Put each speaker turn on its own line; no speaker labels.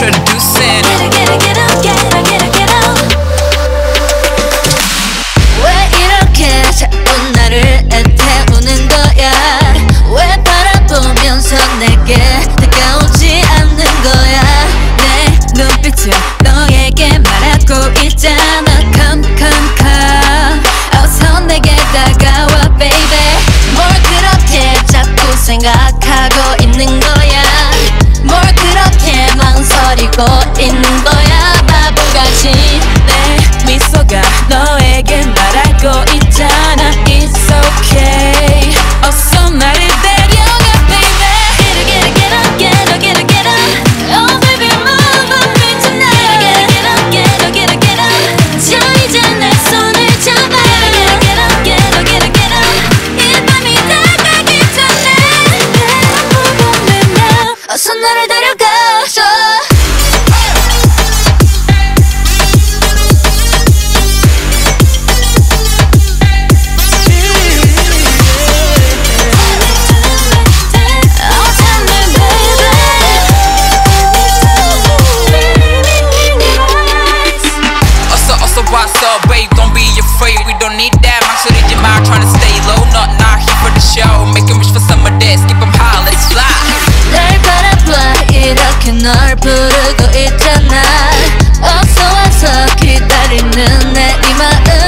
introducing.
Get up, get up, get up, get up. 왜 이렇게 자꾸 나를 애태우는 거야? 왜 바라보면서 내게 다가오지 않는 거야? 내 눈빛은 너에게 말하고 있잖아. Come, come, come. 어서 내게 다가와, baby. 뭘 그렇게 자꾸 생각하고 있는 거야? 뭘 그렇게 망설이고 있는 거야? 바보같이 내 미소가 너에게 말하고 있잖아. It's okay. 어서 나를 데려가, baby. Get up, get up, get up, get up, get up. Oh baby, move on me tonight. Get up, get up, get up, get up. 자 이제 내 손을 잡아. Get up, get up, get up, get up. 이 밤이 다가기 전에 내 몸을 now. 어서 나를 데려가줘.
So babe, don't be afraid, we don't need that. 망설이지 마, trying to stay low. Not here for the show. Make a wish for some of this, keep 'em high, let's fly.
날 바라봐, 이렇게 널 부르고 있잖아. 어서 와서 기다리는 내 이 마음.